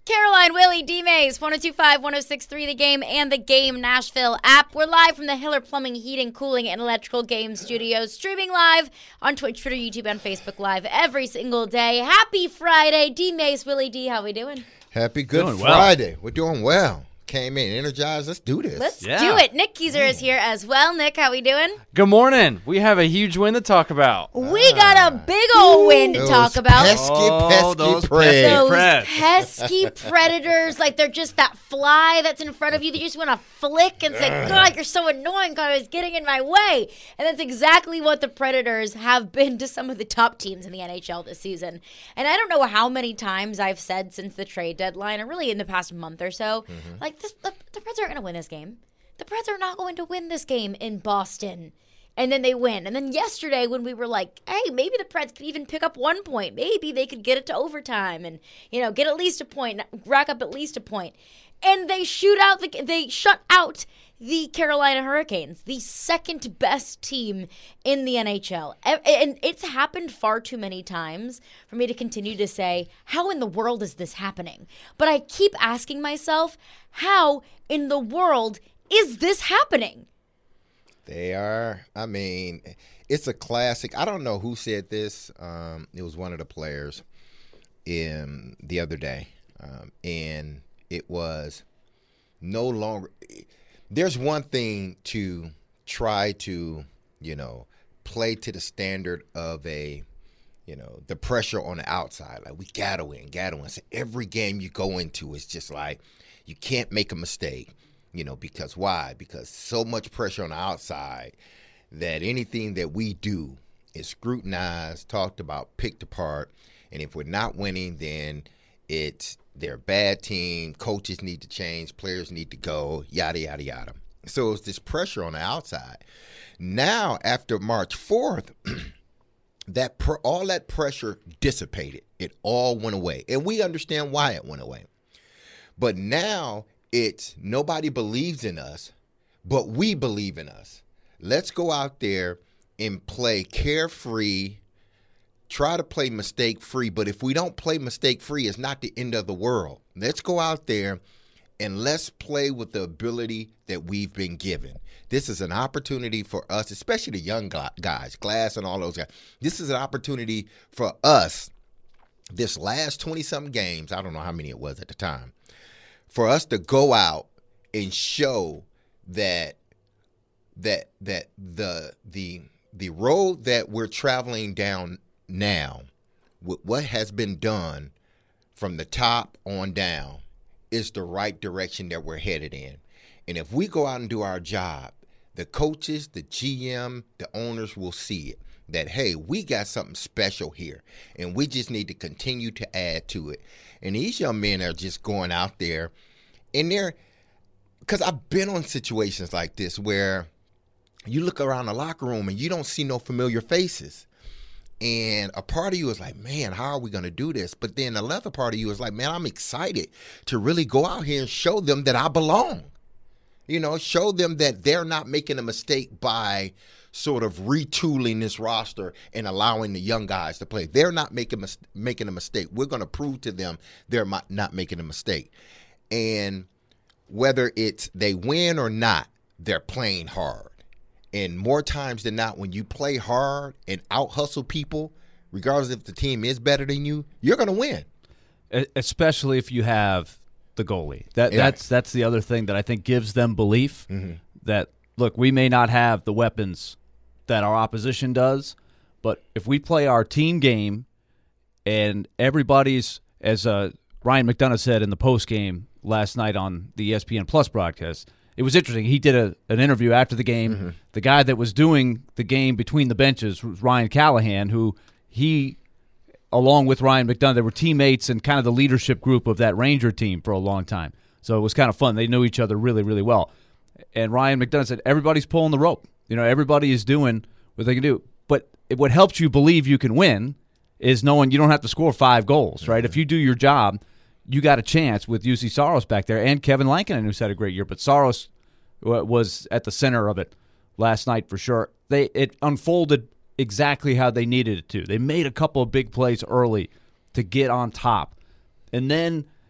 Caroline, Willie, D-Mays, 102.5, 106.3 The Game, and the Game Nashville app. We're live from the Hiller Plumbing, Heating, Cooling, and Electrical Game Studios, streaming live on Twitch, Twitter, YouTube, and Facebook Live every single day. Happy Friday. D-Mays, Willie D, how we doing? Happy Good Friday. We're doing well. Came in energized. Let's do this. Let's do it. Nick Keiser is here as well. Nick, how we doing? Good morning. We have a huge win to talk about. We got a big old win to talk about. Those pesky predators. Like they're just that fly that's in front of you that you just want to flick and say, God, you're so annoying because it's getting in my way. And that's exactly what the Predators have been to some of the top teams in the NHL this season. And I don't know how many times I've said since the trade deadline, or really in the past month or so, like, the Preds aren't going to win this game. The Preds are not going to win this game in Boston. And then they win. And then yesterday when we were like, hey, maybe the Preds could even pick up 1 point. Maybe they could get it to overtime and, get at least a point, rack up at least a point. And they shut out the Carolina Hurricanes, the second best team in the NHL. And it's happened far too many times for me to continue to say, how in the world is this happening? But I keep asking myself, how in the world is this happening? It's a classic. I don't know who said this. It was one of the players the other day. And it was no longer – there's one thing to try to, play to the standard of the pressure on the outside. Like, we got to win. So every game you go into is just like you can't make a mistake, because why? Because so much pressure on the outside that anything that we do is scrutinized, talked about, picked apart. And if we're not winning, then they're a bad team, coaches need to change, players need to go, yada, yada, yada. So it's this pressure on the outside. Now, after March 4th, all that pressure dissipated. It all went away. And we understand why it went away. But now it's nobody believes in us, but we believe in us. Let's go out there and play carefree, try to play mistake-free, but if we don't play mistake-free, it's not the end of the world. Let's go out there and let's play with the ability that we've been given. This is an opportunity for us, especially the young guys, Glass and all those guys. This is an opportunity for us, this last 20-something games, I don't know how many it was at the time, for us to go out and show that the road that we're traveling down now, with what has been done from the top on down, is the right direction that we're headed in. And if we go out and do our job, the coaches, the GM, the owners will see it. That, hey, we got something special here, and we just need to continue to add to it. And these young men are just going out there, and because I've been on situations like this where you look around the locker room and you don't see no familiar faces. And a part of you is like, man, how are we going to do this? But then the other part of you is like, man, I'm excited to really go out here and show them that I belong. Show them that they're not making a mistake by sort of retooling this roster and allowing the young guys to play. They're not making a mistake. We're going to prove to them they're not making a mistake. And whether it's they win or not, they're playing hard. And more times than not, when you play hard and out-hustle people, regardless if the team is better than you, you're going to win. Especially if you have the goalie. That's the other thing that I think gives them belief that, look, we may not have the weapons that our opposition does, but if we play our team game and everybody's, as Ryan McDonough said in the postgame last night on the ESPN Plus broadcast, it was interesting. He did an interview after the game. The guy that was doing the game between the benches was Ryan Callahan, who along with Ryan McDonough, they were teammates and kind of the leadership group of that Ranger team for a long time. So it was kind of fun. They knew each other really, really well. And Ryan McDonough said, everybody's pulling the rope. Everybody is doing what they can do. But what helps you believe you can win is knowing you don't have to score 5 goals, right? If you do your job, you got a chance with UC Saros back there and Kevin Lankinen, who's had a great year. But Saros was at the center of it last night for sure. It unfolded exactly how they needed it to. They made a couple of big plays early to get on top. And then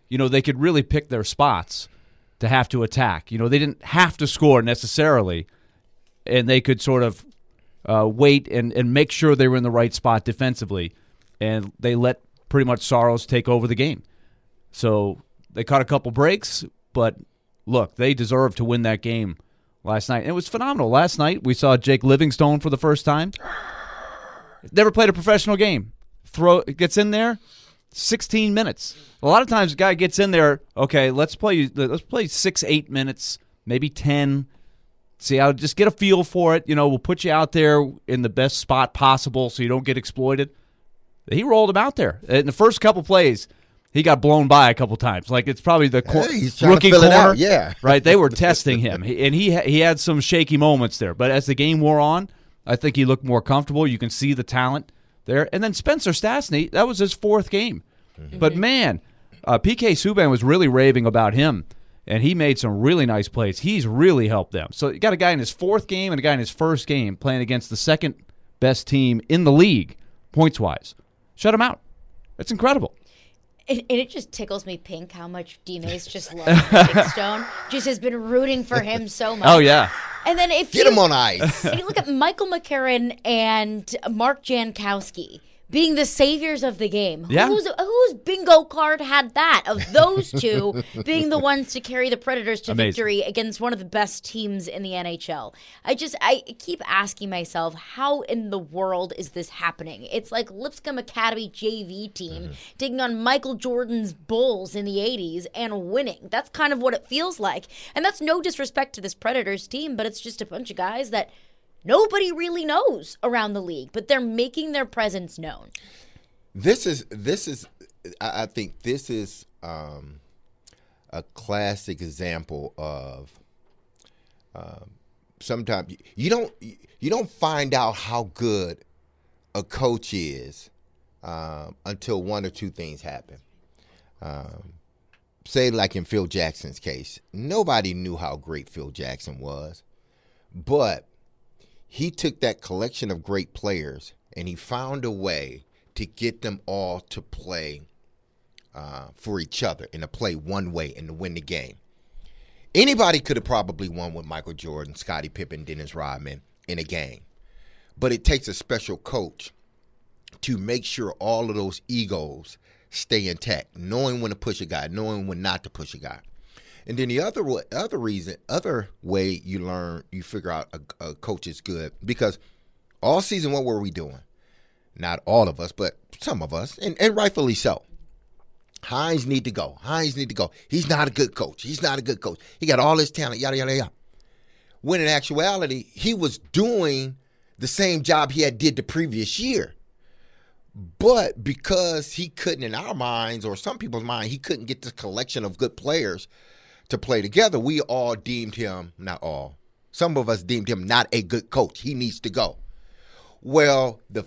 they could really pick their spots to have to attack. They didn't have to score necessarily, and they could sort of wait and make sure they were in the right spot defensively, and they let pretty much Saros take over the game. So they caught a couple breaks, but look, they deserved to win that game last night. And it was phenomenal. Last night we saw Jake Livingstone for the first time. Never played a professional game. Gets in there, 16 minutes. A lot of times a guy gets in there, okay, let's play 6-8 minutes, maybe 10. See how, just get a feel for it. We'll put you out there in the best spot possible so you don't get exploited. He rolled him out there. In the first couple plays, he got blown by a couple times. Like, it's probably the rookie corner. Yeah. Right? They were testing him. And he had some shaky moments there. But as the game wore on, I think he looked more comfortable. You can see the talent there. And then Spencer Stastny, that was his fourth game. Mm-hmm. But, man, PK Subban was really raving about him. And he made some really nice plays. He's really helped them. So you got a guy in his fourth game and a guy in his first game playing against the second best team in the league, points-wise. Shut him out. That's incredible. And it just tickles me pink how much D-Mace just loves Livingstone. Just has been rooting for him so much. Oh, yeah. And then Get him on ice. And you look at Michael McCarron and Mark Jankowski being the saviors of the game. Yeah. Whose bingo card had that, of those two being the ones to carry the Predators to victory against one of the best teams in the NHL? I keep asking myself, how in the world is this happening? It's like Lipscomb Academy JV team taking on Michael Jordan's Bulls in the 80s and winning. That's kind of what it feels like. And that's no disrespect to this Predators team, but it's just a bunch of guys that nobody really knows around the league, but they're making their presence known. This is. I think this is a classic example of sometimes you don't find out how good a coach is until one or two things happen. Say like in Phil Jackson's case, nobody knew how great Phil Jackson was, but he took that collection of great players and he found a way to get them all to play for each other and to play one way and to win the game. Anybody could have probably won with Michael Jordan, Scottie Pippen, Dennis Rodman in a game. But it takes a special coach to make sure all of those egos stay intact, knowing when to push a guy, knowing when not to push a guy. And then the other way you figure out a coach is good, because all season, what were we doing? Not all of us, but some of us, and rightfully so. Hines need to go. He's not a good coach. He got all his talent, yada, yada, yada. When in actuality, he was doing the same job he had did the previous year. But because he couldn't, in our minds, or some people's mind, he couldn't get the collection of good players to play together, we all deemed him, not all, some of us deemed him not a good coach. He needs to go. Well, the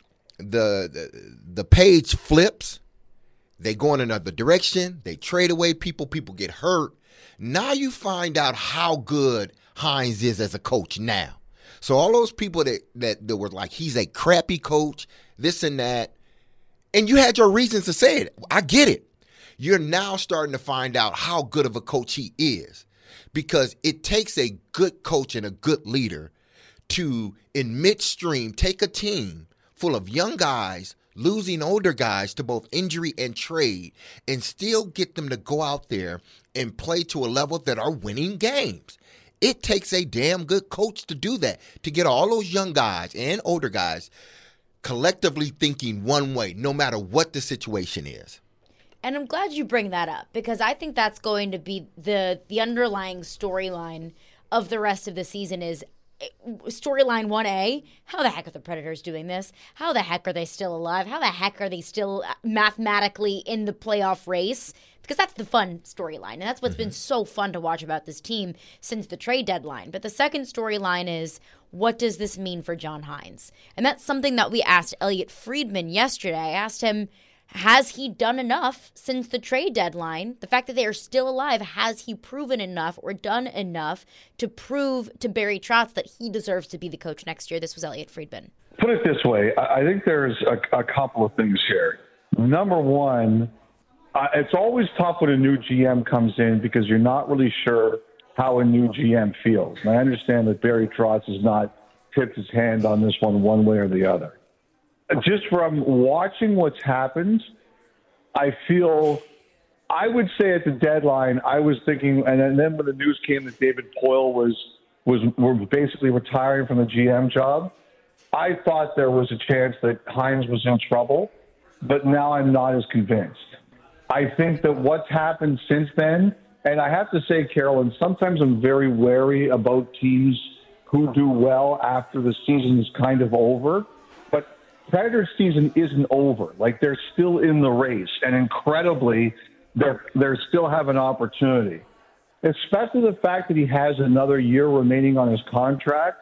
page flips. They go in another direction. They trade away people. People get hurt. Now you find out how good Hines is as a coach now. So all those people that were like, he's a crappy coach, this and that, and you had your reasons to say it. I get it. You're now starting to find out how good of a coach he is, because it takes a good coach and a good leader to, in midstream, take a team full of young guys, losing older guys to both injury and trade, and still get them to go out there and play to a level that are winning games. It takes a damn good coach to do that, to get all those young guys and older guys collectively thinking one way, no matter what the situation is. And I'm glad you bring that up, because I think that's going to be the underlying storyline of the rest of the season. Is storyline 1A, how the heck are the Predators doing this? How the heck are they still alive? How the heck are they still mathematically in the playoff race? Because that's the fun storyline, and that's what's been so fun to watch about this team since the trade deadline. But the second storyline is, what does this mean for John Hines? And that's something that we asked Elliot Friedman yesterday. I asked him, has he done enough since the trade deadline? The fact that they are still alive, has he proven enough or done enough to prove to Barry Trotz that he deserves to be the coach next year? This was Elliot Friedman. Put it this way. I think there's a couple of things here. Number one, It's always tough when a new GM comes in because you're not really sure how a new GM feels. And I understand that Barry Trotz has not tipped his hand on this one way or the other. Just from watching what's happened, I would say at the deadline, I was thinking, and then when the news came that David Poile was basically retiring from the GM job, I thought there was a chance that Hines was in trouble, but now I'm not as convinced. I think that what's happened since then, and I have to say, Carolyn, sometimes I'm very wary about teams who do well after the season is kind of over, but Predators season isn't over. Like, they're still in the race, and incredibly, they still have an opportunity, especially the fact that he has another year remaining on his contract.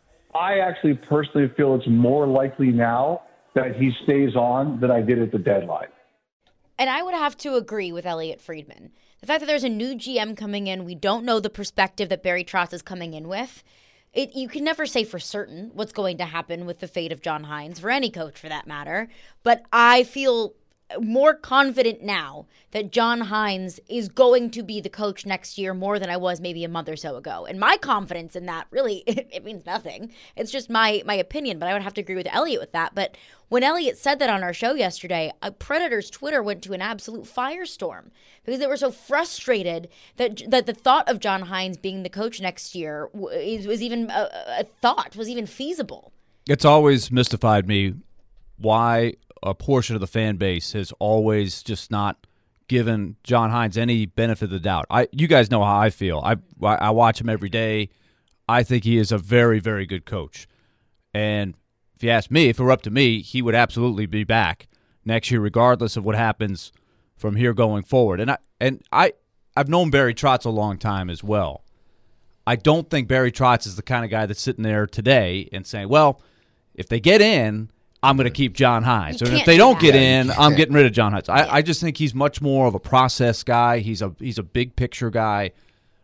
I actually personally feel it's more likely now that he stays on than I did at the deadline. And I would have to agree with Elliot Friedman. The fact that there's a new GM coming in, we don't know the perspective that Barry Trotz is coming in with. You can never say for certain what's going to happen with the fate of John Hines, for any coach for that matter. But I feel more confident now that John Hines is going to be the coach next year more than I was maybe a month or so ago. And my confidence in that, really, it means nothing. It's just my opinion, but I would have to agree with Elliot with that. But when Elliot said that on our show yesterday, Predators Twitter went to an absolute firestorm because they were so frustrated that the thought of John Hines being the coach next year was even a thought, was even feasible. It's always mystified me why a portion of the fan base has always just not given John Hines any benefit of the doubt. You guys know how I feel. I watch him every day. I think he is a very, very good coach. And if you ask me, if it were up to me, he would absolutely be back next year, regardless of what happens from here going forward. And I've known Barry Trotz a long time as well. I don't think Barry Trotz is the kind of guy that's sitting there today and saying, well, if they get in, I'm going to keep John Hines. And if they don't get in, I'm getting rid of John Hines. I just think he's much more of a process guy. He's a big picture guy.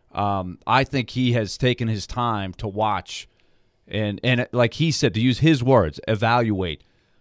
I think he has taken his time to watch and like he said, to use his words, evaluate.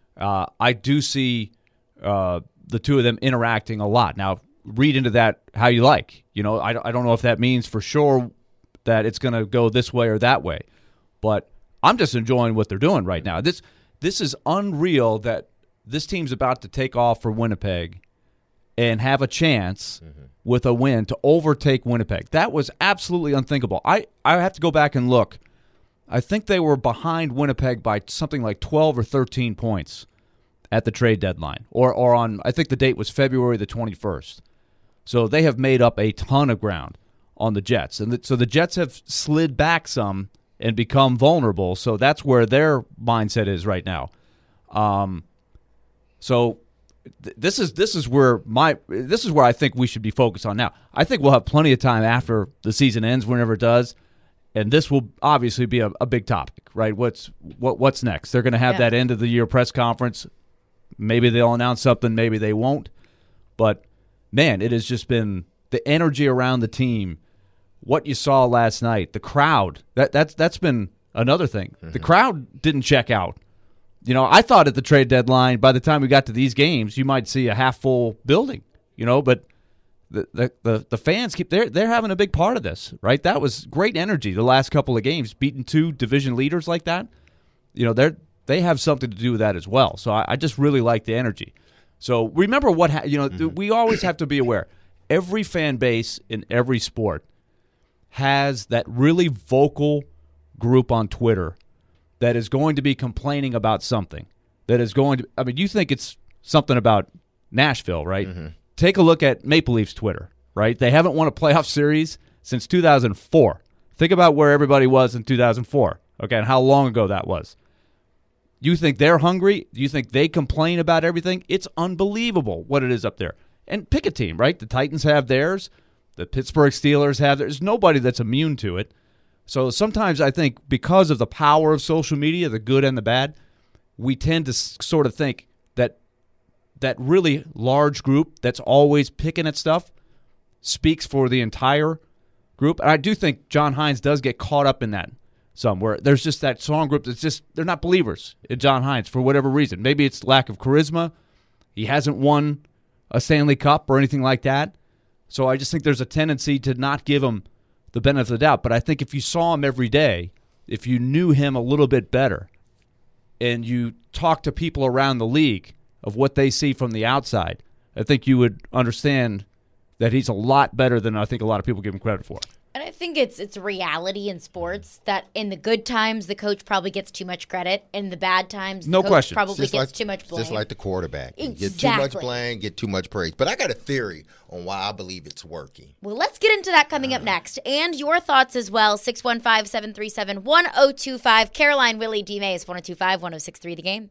I do see the two of them interacting a lot. Now, read into that how you like. You know, I don't know if that means for sure that it's going to go this way or that way, but I'm just enjoying what they're doing right now. This is unreal that this team's about to take off for Winnipeg and have a chance with a win to overtake Winnipeg. That was absolutely unthinkable. I have to go back and look. I think they were behind Winnipeg by something like 12 or 13 points at the trade deadline, or on, I think the date was February the 21st. So they have made up a ton of ground on the Jets. And so the Jets have slid back some and become vulnerable. So that's where their mindset is right now. So this is where I think we should be focused on now. I think we'll have plenty of time after the season ends, whenever it does, and this will obviously be a big topic, right? What's next? They're going to have that end of the year press conference. Maybe they'll announce something, maybe they won't. But man, it has just been the energy around the team. What you saw last night, the crowd, that's been another thing. The crowd didn't check out. You know, I thought at the trade deadline, by the time we got to these games, you might see a half-full building, you know, but the fans they're having a big part of this, right? That was great energy the last couple of games, beating two division leaders like that. You know, they have something to do with that as well. So I just really like the energy. So remember we always have to be aware. Every fan base in every sport has that really vocal group on Twitter that is going to be complaining about something. That is going to, I mean, you think it's something about Nashville, right? Take a look at Maple Leafs Twitter, right? They haven't won a playoff series since 2004. Think about where everybody was in 2004, okay, and how long ago that was. You think they're hungry? You think they complain about everything? It's unbelievable what it is up there. And pick a team, right? The Titans have theirs. The Pittsburgh Steelers have theirs. There's nobody that's immune to it. So sometimes I think because of the power of social media, the good and the bad, we tend to sort of think that that really large group that's always picking at stuff speaks for the entire group. And I do think John Hines does get caught up in that some, where there's just that strong group that's just, they're not believers in John Hines for whatever reason. Maybe it's lack of charisma. He hasn't won a Stanley Cup or anything like that. So I just think there's a tendency to not give him the benefit of the doubt. But I think if you saw him every day, if you knew him a little bit better, and you talk to people around the league of what they see from the outside, I think you would understand that he's a lot better than I think a lot of people give him credit for. And I think it's reality in sports that in the good times, the coach probably gets too much credit. In the bad times, the coach probably gets too much blame. Just like the quarterback. Exactly. Get too much blame, get too much praise. But I got a theory on why I believe it's working. Well, let's get into that coming up next. And your thoughts as well, 615-737-1025. Caroline, Willie, D-Mays, 1025-1063, The Game.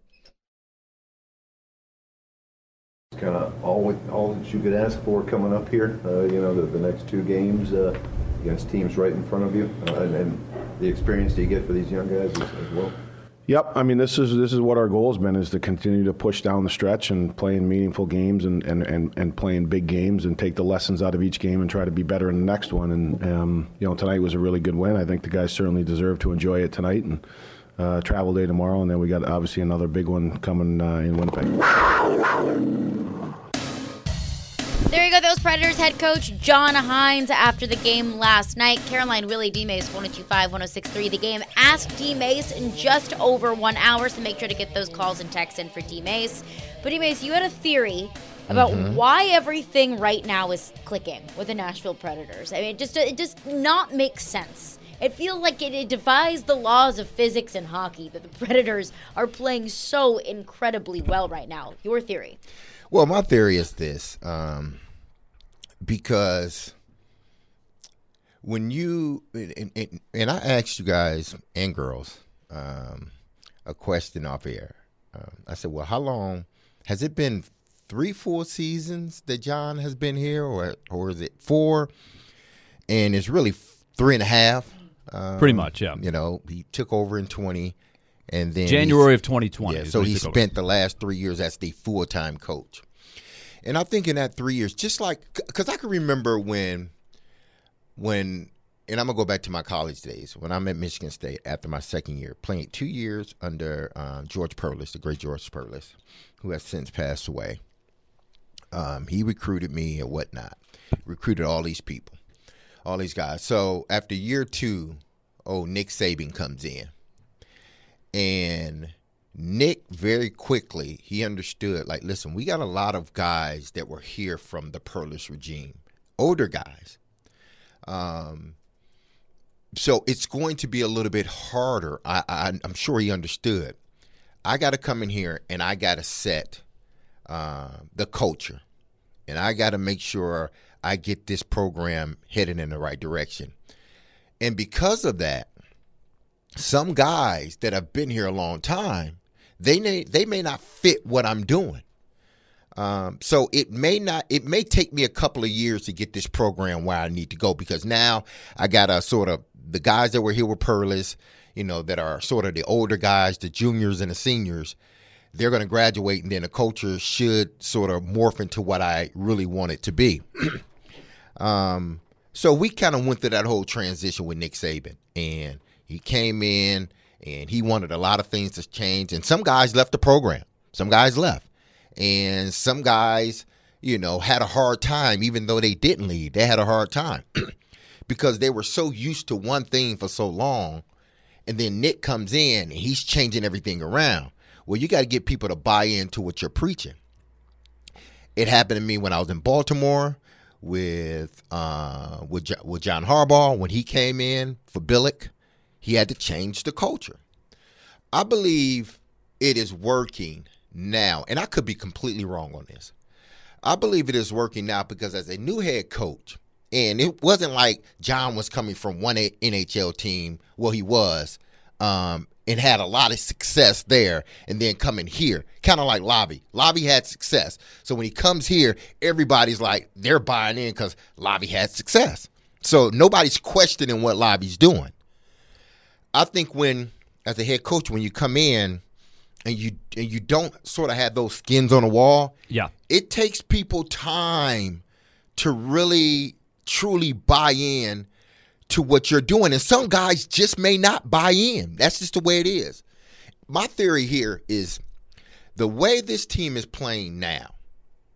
Kind of all that you could ask for coming up here, the next two games against teams right in front of you, and the experience that you get for these young guys as well. Yep, I mean this is what our goal has been, is to continue to push down the stretch and playing meaningful games and playing big games and take the lessons out of each game and try to be better in the next one. And tonight was a really good win. I think the guys certainly deserve to enjoy it tonight, and travel day tomorrow, and then we got obviously another big one coming in Winnipeg. There you go, those Predators head coach John Hynes after the game last night. Caroline, Willie, D-Mays, 1025-1063, The Game. Ask D-Mays in just over 1 hour, so make sure to get those calls and texts in for D-Mays. But D-Mays, you had a theory about why everything right now is clicking with the Nashville Predators. I mean, it just not makes sense. It feels like it defies the laws of physics and hockey that the Predators are playing so incredibly well right now. Your theory? Well, my theory is this, because when you and I asked you guys and girls a question off air. I said, well, how long has it been? 3 full seasons that John has been here, or is it 4? And it's really 3.5. Pretty much, yeah. He took over in 20. And then January of 2020. Yeah, so he spent the last 3 years as the full-time coach. And I think in that 3 years, just like – because I can remember when – and I'm going to go back to my college days, when I'm at Michigan State after my second year, playing 2 years under George Perlis, the great George Perlis, who has since passed away. He recruited me and whatnot, recruited all these people, all these guys. So after year 2, Nick Saban comes in. And Nick very quickly, he understood, like, listen, we got a lot of guys that were here from the Perlis regime, older guys. So it's going to be a little bit harder. I'm sure he understood. I got to come in here and I got to set the culture. And I got to make sure I get this program headed in the right direction. And because of that, some guys that have been here a long time, they may not fit what I'm doing. So it may take me a couple of years to get this program where I need to go, because now I got to sort of, the guys that were here with Perlis, that are sort of the older guys, the juniors and the seniors, they're going to graduate, and then the culture should sort of morph into what I really want it to be. So we kind of went through that whole transition with Nick Saban, and he came in and he wanted a lot of things to change. And some guys left the program. Some guys left. And some guys, had a hard time, even though they didn't leave. They had a hard time because they were so used to one thing for so long. And then Nick comes in and he's changing everything around. Well, you got to get people to buy into what you're preaching. It happened to me when I was in Baltimore with John Harbaugh. When he came in for Billick, he had to change the culture. I believe it is working now, and I could be completely wrong on this. I believe it is working now because as a new head coach, and it wasn't like John was coming from one NHL team, well, he was, and had a lot of success there, and then coming here, kind of like Lavi. Lavi had success. So when he comes here, everybody's like, they're buying in because Lavi had success. So nobody's questioning what Lavi's doing. I think as a head coach, when you come in and you don't sort of have those skins on the wall, it takes people time to really, truly buy in to what you're doing. And some guys just may not buy in. That's just the way it is. My theory here is the way this team is playing now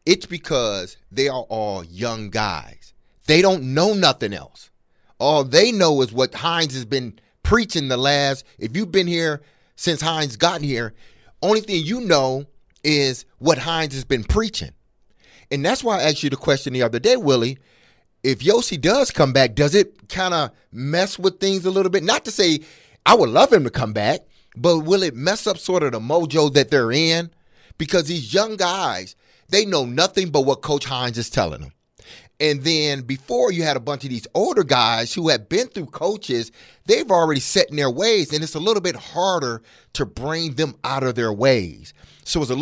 It's because they are all young guys. They don't know nothing else. All they know is what Hines has been preaching if you've been here since Hines got here, only thing you know is what Hines has been preaching. And that's why I asked you the question the other day, Willie. If Yossi does come back, does it kind of mess with things a little bit? Not to say I would love him to come back, but will it mess up sort of the mojo that they're in? Because these young guys, they know nothing but what Coach Hines is telling them. And then before, you had a bunch of these older guys who have been through coaches, they've already set in their ways, and it's a little bit harder to bring them out of their ways. So it's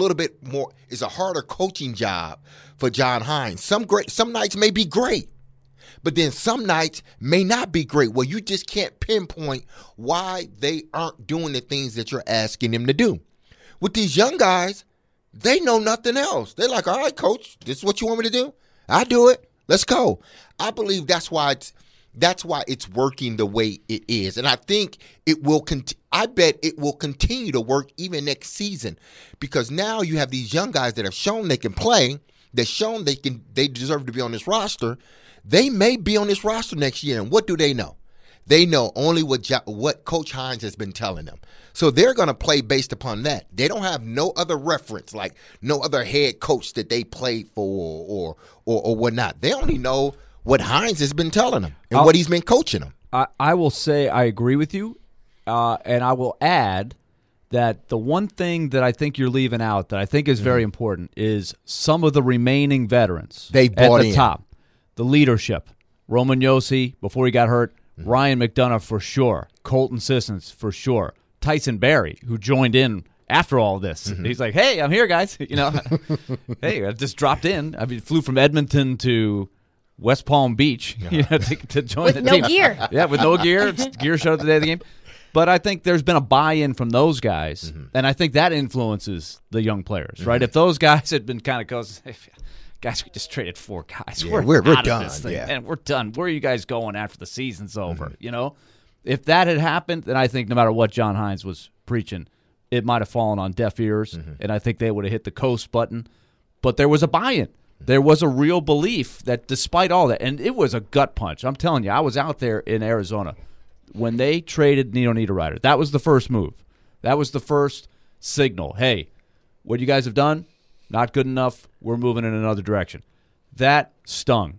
a harder coaching job for John Hines. Some nights may be great, but then some nights may not be great. Well, you just can't pinpoint why they aren't doing the things that you're asking them to do. With these young guys, they know nothing else. They're like, all right, coach, this is what you want me to do? I do it. Let's go. I believe that's why it's working the way it is. And I think it will I bet it will continue to work even next season, because now you have these young guys that have shown they can play, they've shown they deserve to be on this roster. They may be on this roster next year, and what do they know? They know only what Coach Hines has been telling them. So they're going to play based upon that. They don't have no other reference, like no other head coach that they played for or whatnot. They only know what Hines has been telling them and what he's been coaching them. I will say I agree with you, and I will add that the one thing that I think you're leaving out that I think is very important is some of the remaining veterans they bought at the in. top. The leadership. Roman Yossi, before he got hurt. Ryan McDonough for sure. Colton Sissons for sure. Tyson Barrie, who joined in after all this. He's like, hey, I'm here, guys. Hey, I just dropped in. I mean, flew from Edmonton to West Palm Beach to join the team. With no gear. Yeah, with no gear. Gear showed up the day of the game. But I think there's been a buy-in from those guys, and I think that influences the young players, right? If those guys had been kind of goes, hey, guys, we just traded 4 guys. Yeah, we're out done. Of this thing, yeah. and we're done. Where are you guys going after the season's over? If that had happened, then I think no matter what John Hines was preaching, it might have fallen on deaf ears, and I think they would have hit the coast button. But there was a buy-in. There was a real belief that despite all that, and it was a gut punch. I'm telling you, I was out there in Arizona when they traded Nino Niederreiter. That was the first move. That was the first signal. Hey, what you guys have done, not good enough. We're moving in another direction. That stung.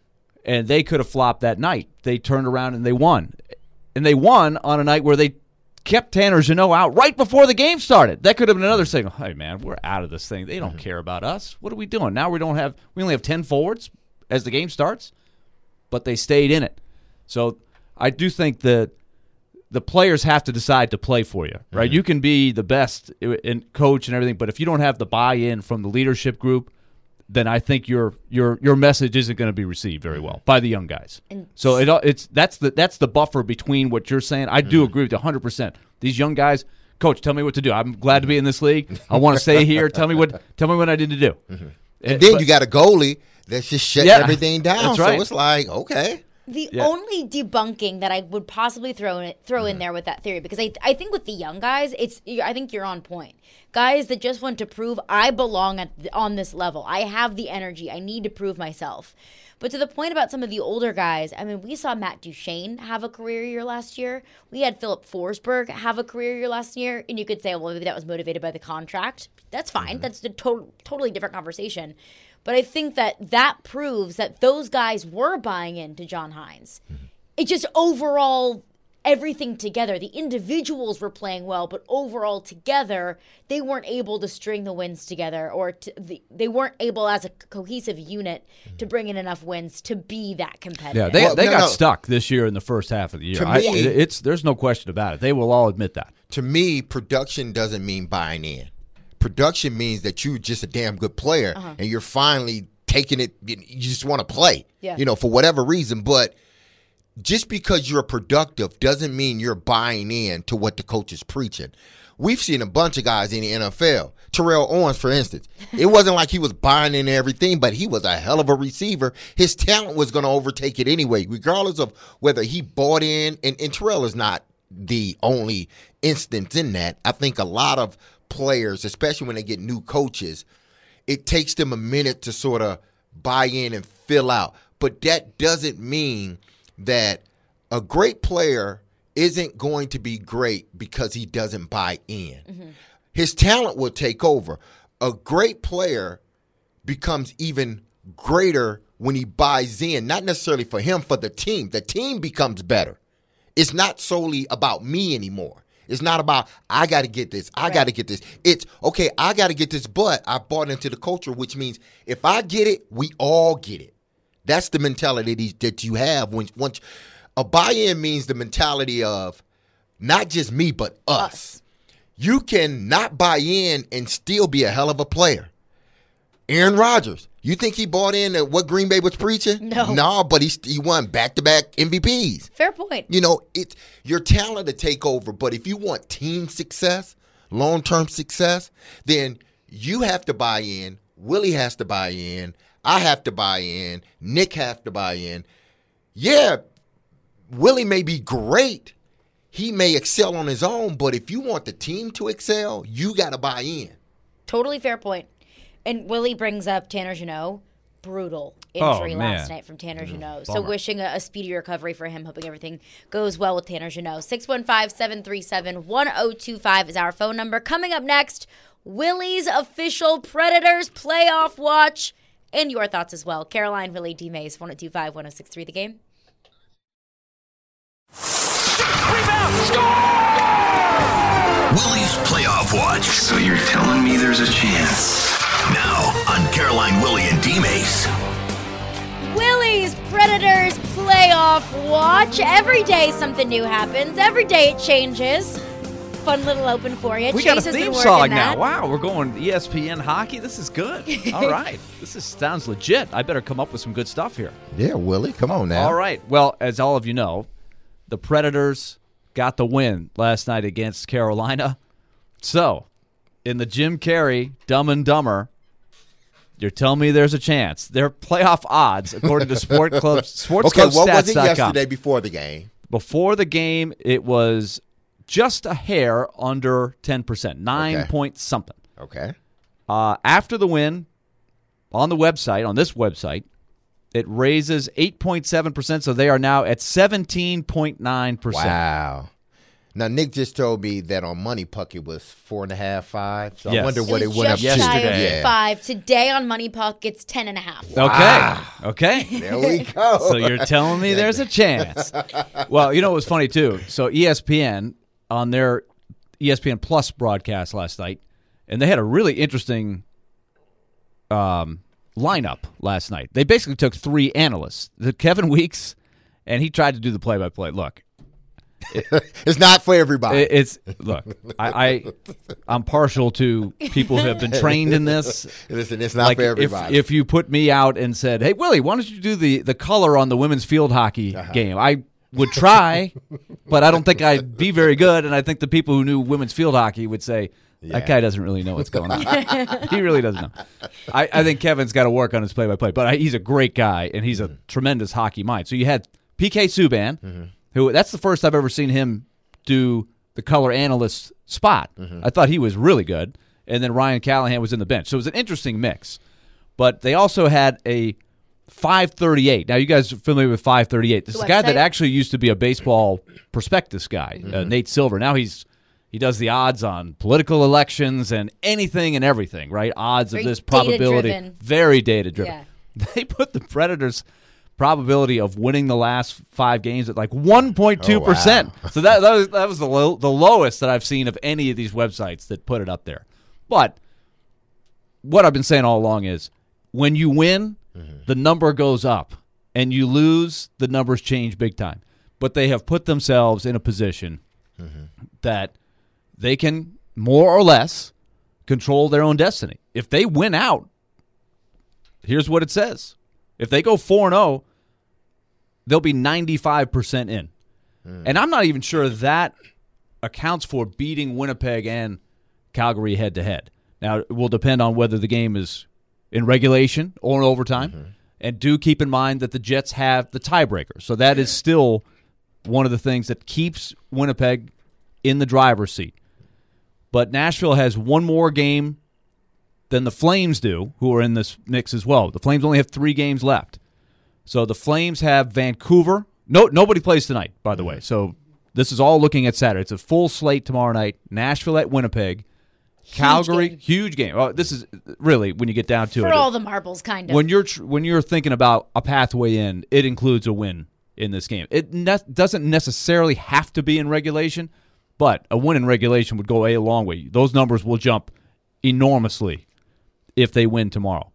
And they could have flopped that night. They turned around and they won. And they won on a night where they kept Tanner Jeannot out right before the game started. That could have been another signal. Hey, man, we're out of this thing. They don't care about us. What are we doing? Now we only have 10 forwards as the game starts. But they stayed in it. So I do think that the players have to decide to play for you, right? You can be the best in coach and everything, but if you don't have the buy-in from the leadership group, then I think your message isn't going to be received very well by the young guys. And so that's the buffer between what you're saying. I do agree with you 100%. These young guys, coach, tell me what to do. I'm glad to be in this league. I want to stay here. Tell me what I need to do. And then you got a goalie that's just shutting everything down. That's right. So it's like, okay. The only debunking that I would possibly throw in there with that theory, because I think with the young guys, I think you're on point. Guys that just want to prove I belong on this level. I have the energy. I need to prove myself. But to the point about some of the older guys, I mean, we saw Matt Duchene have a career year last year. We had Philip Forsberg have a career year last year. And you could say, well, maybe that was motivated by the contract. That's fine. That's a totally different conversation. But I think that proves that those guys were buying into John Hines. It just overall, everything together, the individuals were playing well, but overall together, they weren't able to string the wins together, or they weren't able as a cohesive unit to bring in enough wins to be that competitive. Yeah, they got stuck this year in the first half of the year. There's no question about it. They will all admit that. To me, production doesn't mean buying in. Production means that you're just a damn good player, and you're finally taking it. You just want to play, for whatever reason. But just because you're productive doesn't mean you're buying in to what the coach is preaching. We've seen a bunch of guys in the NFL. Terrell Owens, for instance. It wasn't like he was buying into everything, but he was a hell of a receiver. His talent was going to overtake it anyway, regardless of whether he bought in. And Terrell is not the only instance in that. I think a lot of players, especially when they get new coaches, it takes them a minute to sort of buy in and fill out. But that doesn't mean that a great player isn't going to be great because he doesn't buy in. Mm-hmm. His talent will take over. A great player becomes even greater when he buys in, not necessarily for him, for the team. The team becomes better. It's not solely about me anymore. It's not about, I got to get this, I got to get this. It's, okay, I got to get this, but I bought into the culture, which means if I get it, we all get it. That's the mentality that you have. Once a buy-in means the mentality of not just me, but us. You can not buy in and still be a hell of a player. Aaron Rodgers, you think he bought in at what Green Bay was preaching? No, but he won back-to-back MVPs. Fair point. You know, it's your talent to take over, but if you want team success, long-term success, then you have to buy in. Willie has to buy in. I have to buy in. Nick has to buy in. Yeah, Willie may be great. He may excel on his own, but if you want the team to excel, you got to buy in. Totally fair point. And Willie brings up Tanner Jeannot. Brutal injury last night from Tanner Jeannot. So wishing a speedy recovery for him, hoping everything goes well with Tanner Jeannot. 615-737-1025 is our phone number. Coming up next, Willie's official Predators playoff watch and your thoughts as well. Caroline, Willie, D. Mays, 102.5-106.3 The Game. Rebound! Score! Willie's playoff watch. So you're telling me there's a chance? Now on Caroline, Willie, and D-Mace. Willie's Predators playoff watch. Every day something new happens. Every day it changes. Fun little open for you. We got a theme song now. Wow, we're going ESPN hockey. This is good. All right. Sounds legit. I better come up with some good stuff here. Yeah, Willie, come on now. All right. Well, as all of you know, the Predators got the win last night against Carolina. So, in the Jim Carrey Dumb and Dumber, you're telling me there's a chance. Their playoff odds, according to SportsClubStats.com. Okay, what was it yesterday before the game? Before the game, it was just a hair under 10%, 9 point something. Okay. After the win, on this website, it raises 8.7%, so they are now at 17.9%. Wow. Now, Nick just told me that on Money Puck it was 4.5, 5. So I wonder what it went up to. Yesterday. 5. Today on Money Puck, it's 10.5. Wow. Okay. There we go. So you're telling me there's a chance. Well, you know what was funny, too? So ESPN, on their ESPN Plus broadcast last night, and they had a really interesting lineup last night. They basically took 3 analysts. Kevin Weeks, and he tried to do the play-by-play. Look. It's not for everybody. I'm partial to people who have been trained in this. Listen, it's not for everybody. If you put me out and said, "Hey, Willie, why don't you do the color on the women's field hockey game?" I would try, but I don't think I'd be very good. And I think the people who knew women's field hockey would say, that guy doesn't really know what's going on. He really doesn't know. I think Kevin's got to work on his play-by-play, but he's a great guy, and he's a tremendous hockey mind. So you had PK Subban, who that's the first I've ever seen him do the color analyst spot. I thought he was really good. And then Ryan Callahan was in the bench. So it was an interesting mix. But they also had a 538. Now, you guys are familiar with 538. This is a guy that actually used to be a baseball prospectus guy, Nate Silver. Now he does the odds on political elections and anything and everything, right? Odds very of this probability. Data-driven. Very data-driven. Yeah. They put the Predators' probability of winning the last 5 games at like 1.2%. Wow. So that was the lowest that I've seen of any of these websites that put it up there. But what I've been saying all along is when you win, the number goes up, and you lose, the numbers change big time. But they have put themselves in a position that they can more or less control their own destiny. If they win out, here's what it says. If they go 4-0, they'll be 95% in. And I'm not even sure that accounts for beating Winnipeg and Calgary head-to-head. Now, it will depend on whether the game is in regulation or in overtime. And do keep in mind that the Jets have the tiebreaker. So that is still one of the things that keeps Winnipeg in the driver's seat. But Nashville has one more game than the Flames do, who are in this mix as well. The Flames only have 3 games left. So the Flames have Vancouver. Nobody plays tonight, by the way. So this is all looking at Saturday. It's a full slate tomorrow night. Nashville at Winnipeg. Calgary, huge game. Oh, this is really, when you get down to it. For all the marbles, kind of. When you're thinking about a pathway in, it includes a win in this game. It doesn't necessarily have to be in regulation, but a win in regulation would go a long way. Those numbers will jump enormously if they win tomorrow.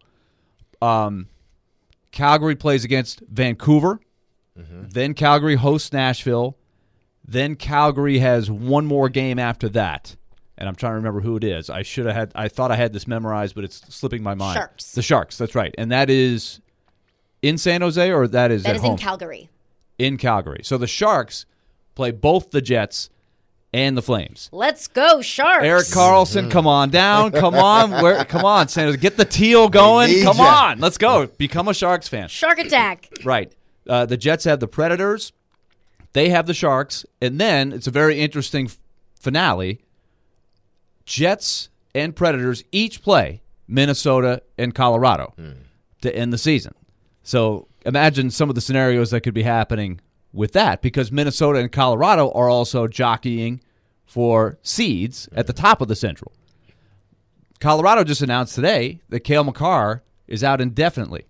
Calgary plays against Vancouver. Then Calgary hosts Nashville. Then Calgary has one more game after that. And I'm trying to remember who it is. I thought I had this memorized, but it's slipping my mind. Sharks. The Sharks, that's right. And that is in San Jose, or that is at home? In Calgary. In Calgary. So the Sharks play both the Jets and the Flames. Let's go, Sharks. Erik Karlsson, come on down. Come on. Come on, San Jose. Get the teal going. Come on. Let's go. Become a Sharks fan. Shark attack. Right. The Jets have the Predators. They have the Sharks. And then it's a very interesting finale. Jets and Predators each play Minnesota and Colorado to end the season. So imagine some of the scenarios that could be happening with that, because Minnesota and Colorado are also jockeying for seeds at the top of the Central. Colorado just announced today that Cale Makar is out indefinitely.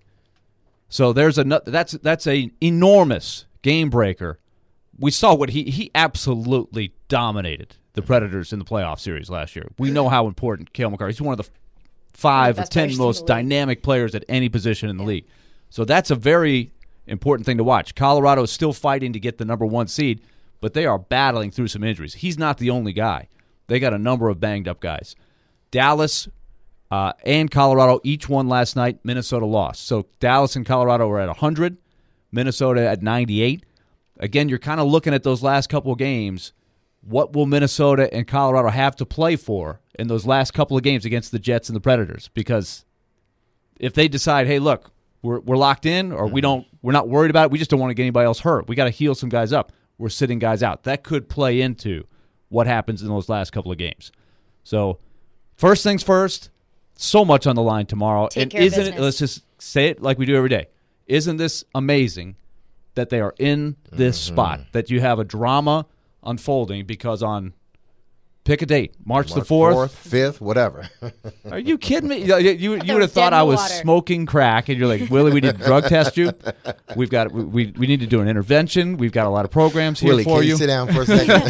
So there's that's an enormous game breaker. We saw what he absolutely dominated the Predators in the playoff series last year. We know how important Cale Makar is. He's one of the 5 or 10 most dynamic players at any position in the league. So that's a very important thing to watch. Colorado is still fighting to get the number 1 seed, but they are battling through some injuries. He's not the only guy. They got a number of banged-up guys. Dallas and Colorado each won last night. Minnesota lost. So Dallas and Colorado are at 100, Minnesota at 98. Again, you're kind of looking at those last couple of games. What will Minnesota and Colorado have to play for in those last couple of games against the Jets and the Predators? Because if they decide, hey, look, we're locked in, or we're not worried about it, we just don't want to get anybody else hurt, we got to heal some guys up, we're sitting guys out, that could play into what happens in those last couple of games. So first things first, so much on the line tomorrow. Take care of business. Let's just say it like we do every day. Isn't this amazing that they are in this spot, that you have a drama unfolding? Because on, pick a date, March the 4th, 5th, whatever. Are you kidding me? You would have thought I was smoking crack, and you're like, Willie, we need to drug test you. We need to do an intervention. We've got a lot of programs here Willie, for can you. Sit down for a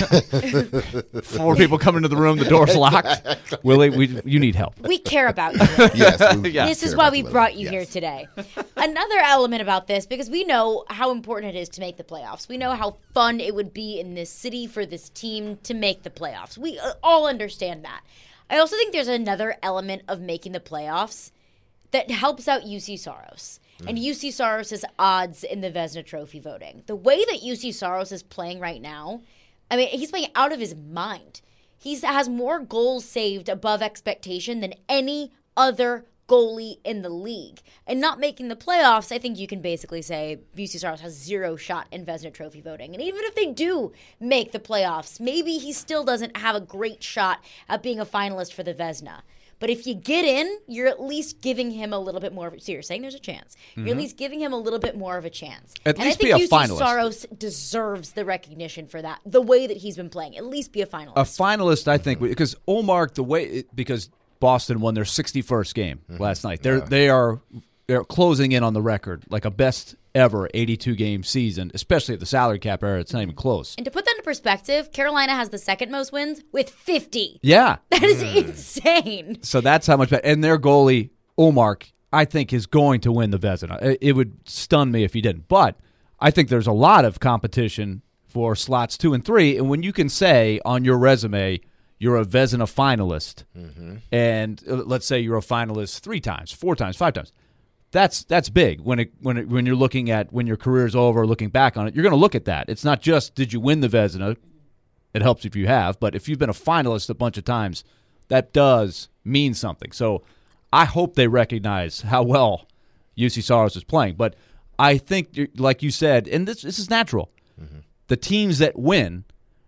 second. 4 people come into the room, the door's locked. Willie, you need help. We care about you. Yes, This is why we brought you here today. Another element about this, because we know how important it is to make the playoffs. We know how fun it would be in this city for this team to make the playoffs. We all understand that. I also think there's another element of making the playoffs that helps out UC Saros and UC Saros' odds in the Vezina Trophy voting. The way that UC Saros is playing right now, I mean, he's playing out of his mind. He has more goals saved above expectation than any other goalie in the league. And not making the playoffs, I think you can basically say UC Saros has 0 shot in Vezina Trophy voting. And even if they do make the playoffs, maybe he still doesn't have a great shot at being a finalist for the Vezina. But if you get in, you're at least giving him a little bit more of a... So you're saying there's a chance. You're at least giving him a little bit more of a chance. At least be a finalist. And I think UC Saros deserves the recognition for that, the way that he's been playing. At least be a finalist. A finalist, I think, because Ullmark, because Boston won their 61st game last night. They're closing in on the record, like a best ever 82-game season, especially at the salary cap era. It's not even close. And to put that into perspective, Carolina has the second most wins with 50. Yeah. That is insane. So that's how much better. And their goalie, Ullmark, I think is going to win the Vezina. It would stun me if he didn't. But I think there's a lot of competition for slots 2 and 3. And when you can say on your resume, you're a Vezina finalist, and let's say you're a finalist 3 times, 4 times, 5 times. That's big when you're looking at when your career's over, looking back on it. You're going to look at that. It's not just did you win the Vezina. It helps if you have, but if you've been a finalist a bunch of times, that does mean something. So I hope they recognize how well UC Saros is playing. But I think, like you said, and this is natural. The teams that win,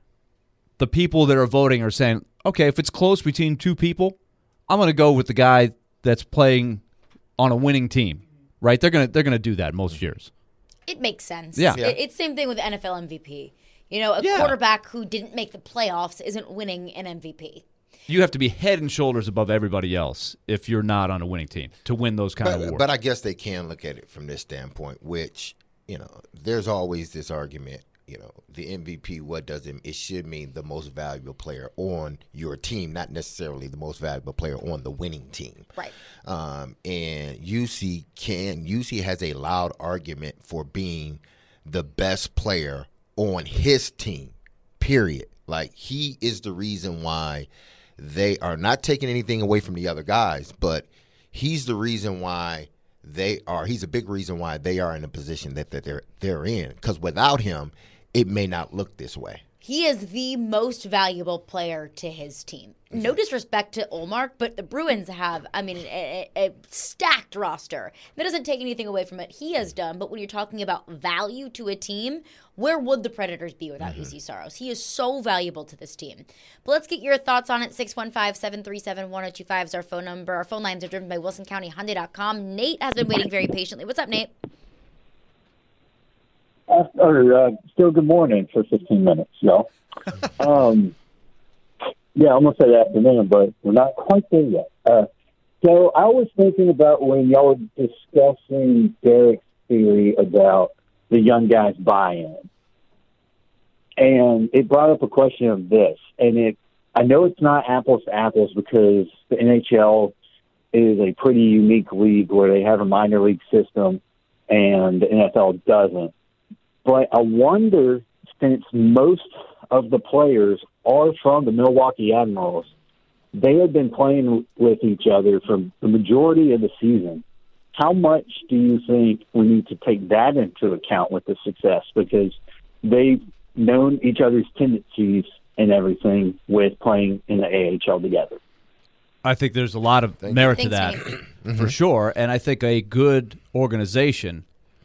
the people that are voting are saying, okay, if it's close between 2 people, I'm going to go with the guy that's playing on a winning team, right? They're gonna do that most years. It makes sense. Yeah. It's same thing with NFL MVP. A quarterback who didn't make the playoffs isn't winning an MVP. You have to be head and shoulders above everybody else if you're not on a winning team to win those kind of awards. But I guess they can look at it from this standpoint, which, there's always this argument, the MVP, what does it should mean the most valuable player on your team, not necessarily the most valuable player on the winning team. Right. And UC has a loud argument for being the best player on his team, period. Like, he is the reason why they are not taking anything away from the other guys, but he's the reason why he's a big reason why they are in the position that they're in. Because without him, it may not look this way. He is the most valuable player to his team. No disrespect to Ullmark, but the Bruins have, a stacked roster. That doesn't take anything away from what he has done, but when you're talking about value to a team, where would the Predators be without UC Saros? He is so valuable to this team. But let's get your thoughts on it. 615-737-1025 is our phone number. Our phone lines are driven by WilsonCountyHyundai.com. Nate has been waiting very patiently. What's up, Nate? Still good morning for 15 minutes, y'all. Yeah, I'm going to say afternoon, but we're not quite there yet. So I was thinking about when y'all were discussing Derek's theory about the young guys' buy-in. And it brought up a question of this. And I know it's not apples to apples because the NHL is a pretty unique league where they have a minor league system and the NFL doesn't. But I wonder, since most of the players are from the Milwaukee Admirals, they have been playing with each other for the majority of the season. How much do you think we need to take that into account with the success? Because they've known each other's tendencies and everything with playing in the AHL together. I think there's a lot of merit to that, for sure. And I think a good organization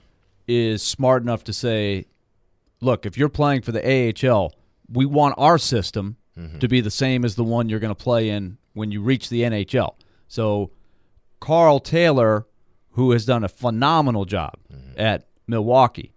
is smart enough to say, look, if you're playing for the AHL, we want our system to be the same as the one you're going to play in when you reach the NHL. So Carl Taylor, who has done a phenomenal job at Milwaukee,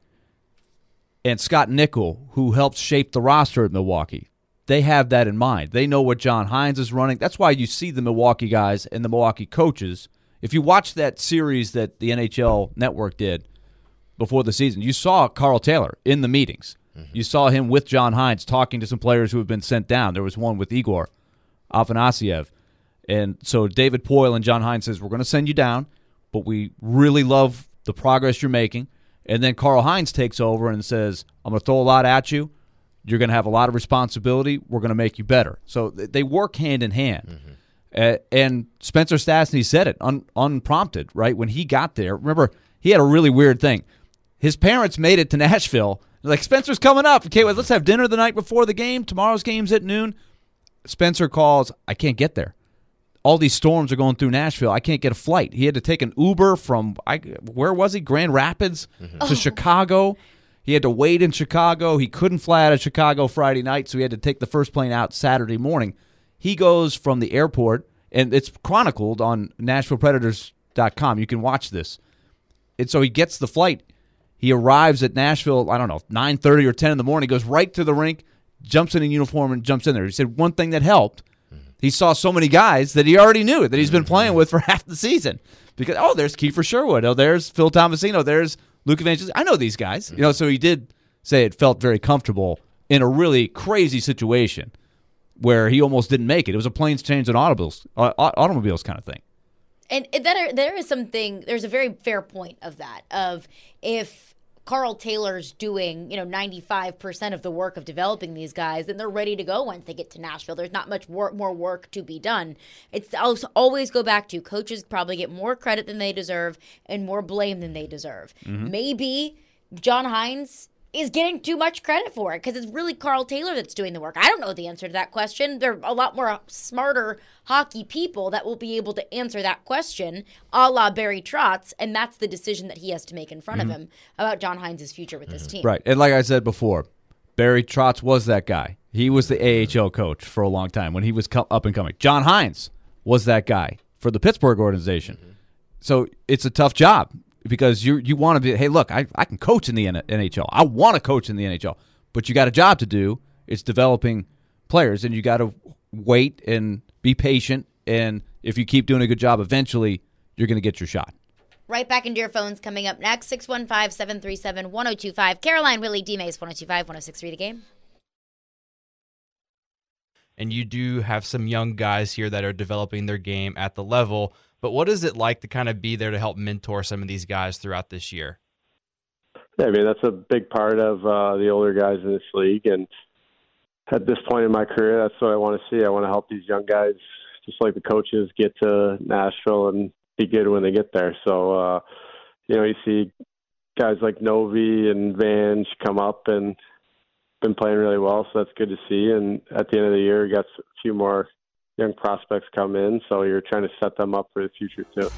and Scott Nickel, who helped shape the roster at Milwaukee, they have that in mind. They know what John Hines is running. That's why you see the Milwaukee guys and the Milwaukee coaches. If you watch that series that the NHL Network did before the season, you saw Carl Taylor in the meetings. You saw him with John Hines talking to some players who have been sent down. There was one with Igor Afanasyev. And so David Poile and John Hines says, we're going to send you down, but we really love the progress you're making. And then Carl Hines takes over and says, I'm going to throw a lot at you. You're going to have a lot of responsibility. We're going to make you better. So they work hand in hand. And Spencer Stastny said it unprompted, right? When he got there, remember, he had a really weird thing. His parents made it to Nashville. They're like, Spencer's coming up. Okay, well, let's have dinner the night before the game. Tomorrow's game's at noon. Spencer calls, I can't get there. All these storms are going through Nashville. I can't get a flight. He had to take an Uber from, where was he? Grand Rapids to Chicago. He had to wait in Chicago. He couldn't fly out of Chicago Friday night, so he had to take the first plane out Saturday morning. He goes from the airport, and it's chronicled on NashvillePredators.com. You can watch this. And so he gets the flight. He arrives at Nashville, 9:30 or 10 in the morning, goes right to the rink, jumps in a uniform, and jumps in there. He said one thing that helped, he saw so many guys that he already knew, that he's been playing with for half the season. Because, there's Kiefer Sherwood. There's Phil Tomasino. There's Luke Evangelista. I know these guys. So he did say it felt very comfortable in a really crazy situation where he almost didn't make it. It was a planes, trains, and automobiles kind of thing. And there is something, there's a very fair point of that, of if Carl Taylor's doing, 95% of the work of developing these guys, then they're ready to go once they get to Nashville. There's not much more work to be done. I'll always go back to coaches probably get more credit than they deserve and more blame than they deserve. Maybe John Hines is getting too much credit for it because it's really Carl Taylor that's doing the work. I don't know the answer to that question. There are a lot more smarter hockey people that will be able to answer that question, a la Barry Trotz, and that's the decision that he has to make in front of him about John Hines' future with this team. Right, and like I said before, Barry Trotz was that guy. He was the AHL coach for a long time when he was up and coming. John Hines was that guy for the Pittsburgh organization. So it's a tough job because you want to be, hey, look, I can coach in the NHL. I want to coach in the NHL. But you got a job to do. It's developing players, and you got to wait and be patient. And if you keep doing a good job, eventually you're going to get your shot. Right back into your phones coming up next, 615-737-1025. Caroline, Willie, D-Mace, 1025, 1063 The Game. And you do have some young guys here that are developing their game at the level. But what is it like to kind of be there to help mentor some of these guys throughout this year? Yeah, I mean, that's a big part of the older guys in this league. And at this point in my career, that's what I want to see. I want to help these young guys, just like the coaches, get to Nashville and be good when they get there. So, you see guys like Novi and Vange come up and been playing really well, so that's good to see. And at the end of the year, we got a few more young prospects come in, so you're trying to set them up for the future too.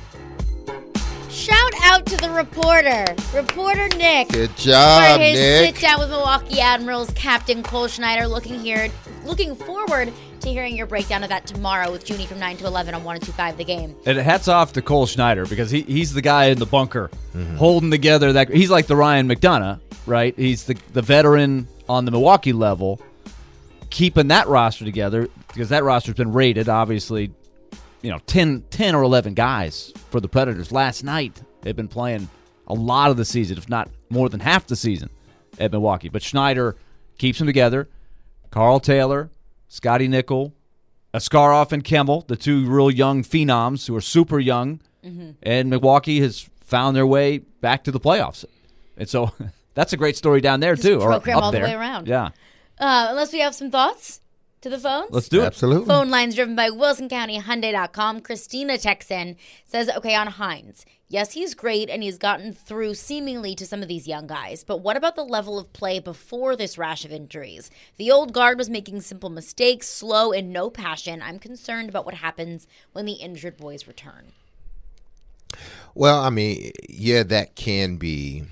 Shout out to the reporter Nick. Good job, for his Nick. sit down with Milwaukee Admirals captain Cole Schneider. Looking forward to hearing your breakdown of that tomorrow with Junie from 9 to 11 on 102.5 The Game. And hats off to Cole Schneider because he's the guy in the bunker holding together that. He's like the Ryan McDonough, right? He's the veteran on the Milwaukee level, keeping that roster together because that roster's been rated, obviously, 10 or 11 guys for the Predators. Last night, they've been playing a lot of the season, if not more than half the season at Milwaukee. But Schneider keeps them together. Carl Taylor, Scotty Nickel, Askarov and Kemmel, the two real young phenoms who are super young. And Milwaukee has found their way back to the playoffs. And so that's a great story down there, too. Program or up all the there. way around. Yeah. Unless we have some thoughts to the phones. Let's do it. Absolutely. Phone lines driven by WilsonCountyHyundai.com. Christina texts in, says, okay, on Hines. Yes, he's great, and he's gotten through seemingly to some of these young guys. But what about the level of play before this rash of injuries? The old guard was making simple mistakes, slow, and no passion. I'm concerned about what happens when the injured boys return. Well, I mean, yeah, that can be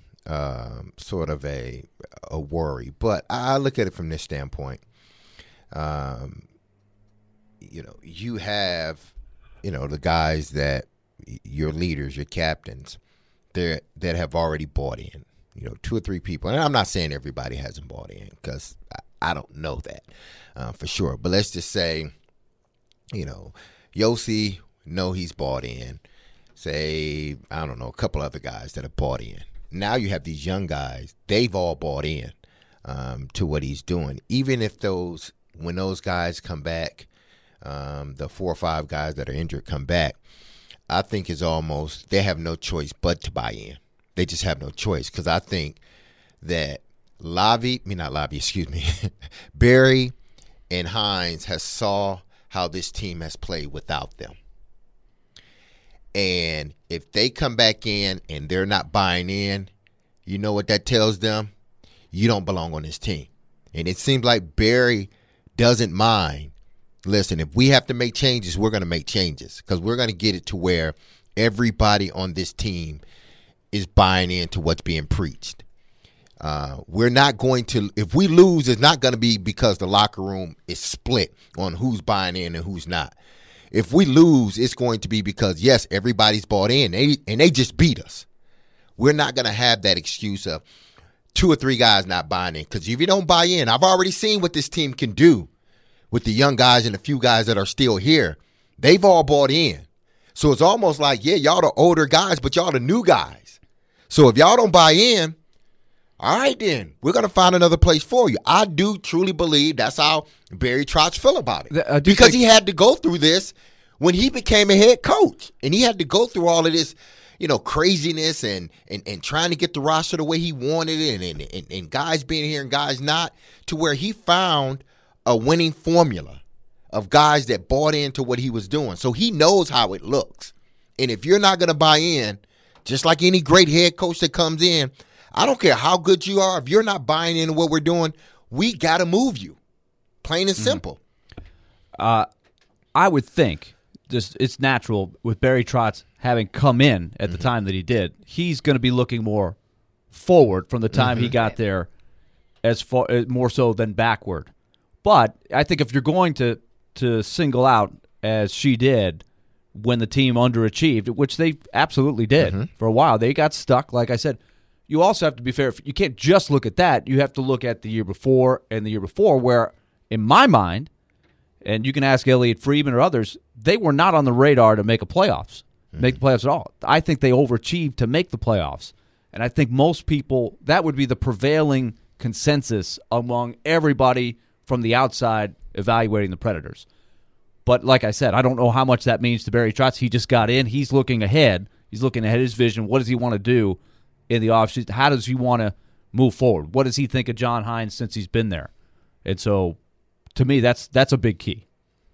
sort of a worry. But I look at it from this standpoint. You have, the guys that your leaders, your captains, that have already bought in, 2 or 3 people. And I'm not saying everybody hasn't bought in because I don't know that for sure. But let's just say, Yossi, he's bought in. Say, I don't know, a couple other guys that have bought in. Now you have these young guys. They've all bought in to what he's doing. Even if when those guys come back, the 4 or 5 guys that are injured come back, I think it's almost they have no choice but to buy in. They just have no choice because I think that Barry and Hines has saw how this team has played without them. And if they come back in and they're not buying in, you know what that tells them? You don't belong on this team. And it seems like Barry doesn't mind. Listen, if we have to make changes, we're going to make changes because we're going to get it to where everybody on this team is buying into what's being preached. We're not going to – if we lose, it's not going to be because the locker room is split on who's buying in and who's not. If we lose, it's going to be because, yes, everybody's bought in, and they just beat us. We're not going to have that excuse of 2 or 3 guys not buying in because if you don't buy in, I've already seen what this team can do with the young guys and the few guys that are still here. They've all bought in. So it's almost like, yeah, y'all the older guys, but y'all the new guys. So if y'all don't buy in, all right then, we're going to find another place for you. I do truly believe that's how Barry Trotz feel about it. Because he had to go through this when he became a head coach. And he had to go through all of this, craziness and trying to get the roster the way he wanted it and guys being here and guys not, to where he found a winning formula of guys that bought into what he was doing. So he knows how it looks. And if you're not going to buy in, just like any great head coach that comes in, I don't care how good you are. If you're not buying into what we're doing, we got to move you. Plain and simple. I would think it's natural with Barry Trotz having come in at the time that he did. He's going to be looking more forward from the time he got there as far more so than backward. But I think if you're going to single out, as she did, when the team underachieved, which they absolutely did for a while. They got stuck, like I said. You also have to be fair. You can't just look at that. You have to look at the year before and the year before, where, in my mind, and you can ask Elliott Friedman or others, they were not on the radar to make the playoffs at all. I think they overachieved to make the playoffs. And I think most people, that would be the prevailing consensus among everybody from the outside evaluating the Predators. But like I said, I don't know how much that means to Barry Trotz. He just got in. He's looking ahead. He's looking ahead his vision. What does he want to do in the offseason? How does he want to move forward? What does he think of John Hines since he's been there? And so, to me, that's a big key.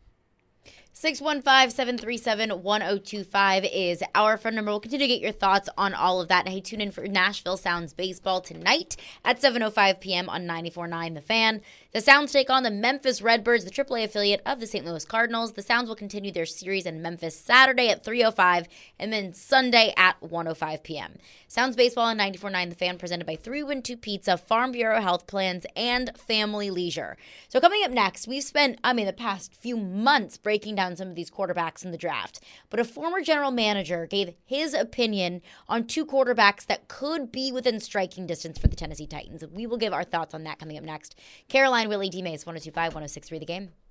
615-737-1025 is our phone number. We'll continue to get your thoughts on all of that. And hey, tune in for Nashville Sounds Baseball tonight at 7:05 p.m. on 94.9 The Fan. The Sounds take on the Memphis Redbirds, the AAA affiliate of the St. Louis Cardinals. The Sounds will continue their series in Memphis Saturday at 3:05 and then Sunday at 1:05 p.m. Sounds Baseball on 94.9 The Fan, presented by 312 Pizza, Farm Bureau Health Plans, and Family Leisure. So coming up next, we've spent, the past few months breaking down some of these quarterbacks in the draft. But a former general manager gave his opinion on two quarterbacks that could be within striking distance for the Tennessee Titans. We will give our thoughts on that coming up next. Caroline, Willie, D-Mays, 102.5, 106.3 The Game.